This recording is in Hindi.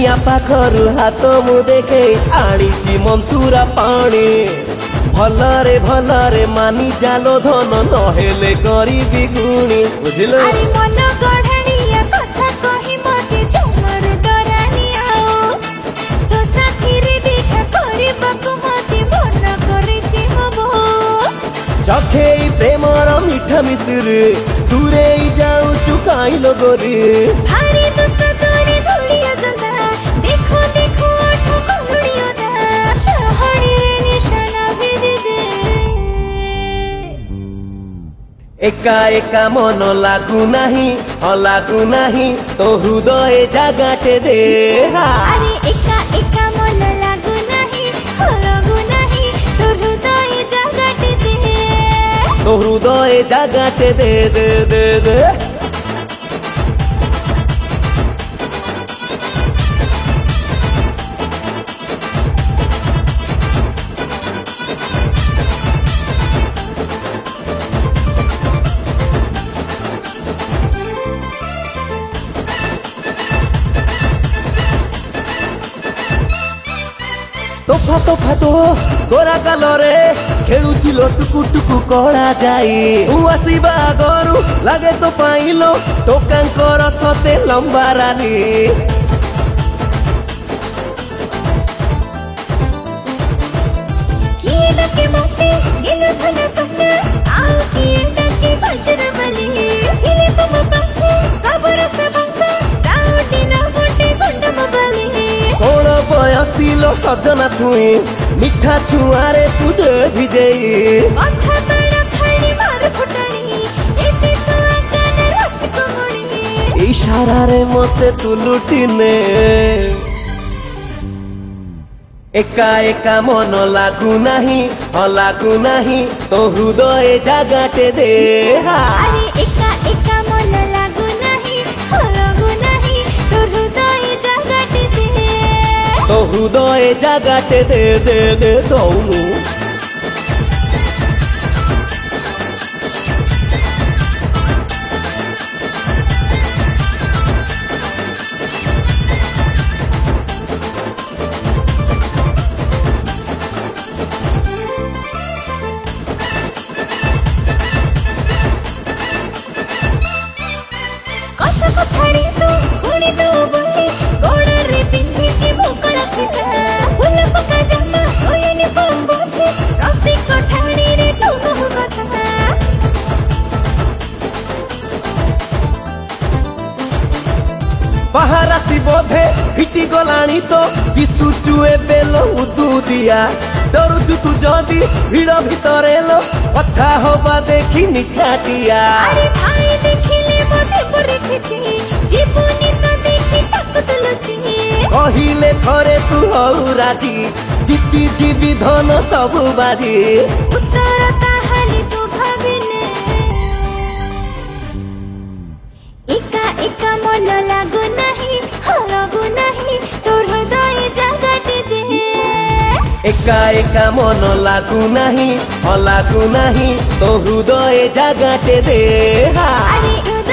दुनिया पाखरु हाथ मु देखे आनीची मंतुरा पानी भलरे मानी जालो धन नहेले गरीबी गुणी बुझिलो अरे मन गढ़निया कथा कहि मते झमर डरानिया तो साथीरे देखा करबाको मते मन करेछि हबो चखे प्रेमर मीठा मिश्र दूरे जाऊ चुकाइलो गोरी भारी दुष्ट तोरे धुलिया जंदा देखो देखो ठकुड़ियो ना शहरे निशाना भेद दे एका एका मन लागू नाही तो हृदय जागाटे दे अरे एका एका मन लागू नाही तो हृदय जागाटे दे तो हृदय जागाटे दे दे दे दे तोफा तो गोरा कालरे खेलुचिलो टुकु टुकु कड़ा जाई तू आसीबा गरु लागे तो पाइलो टोकांकर सते लंबा रानी किए डके मते गिलो धन सपना आओ किए डके बजर बली हिले तुम पक्के सब रस्ते बंका दाउटी न गोटे गुंडम बली 16 बयसिलो सजना छुई मिठा छुआरे तू दे भिजेई माथा बड़ा खाली मार फुटणी एते तो आकान रस कमणी इशारा रे मते तू लुटिने एका एका मन लागू नाही तो हृदय जागाटे दे अरे एका एका मन लागू नाही तो हृदय जागाटे दे तो हृदय जागाटे दे दे दे दौनु कथा कथाड़ी तू गुणी तू बोली गोड़ रे पिंधी जी मोकड़ा फिटा फूल पका जमा कोयनी फम बोथे रसी कठाड़ी रे तू कहू कथा बाहरासी बोधे हिटी गलाणी तो दिसुचुए बेलो उदू दिया डरुचु तू जदी भिड़ भितरे लो कथा होबा देखी निछाटिया अरे भाई देखिले मते परे छेची जीवनी तो देखी ताकत लची कहिले थरे तू हौ राजी जीती जीवी धन सबु बाजी उत्तर ताहाली तू भाबिने एका एका मन लागू नाही तो हृदय जागाटे दे एका एका मन लागू नाही तो हृदय जागाटे दे अरे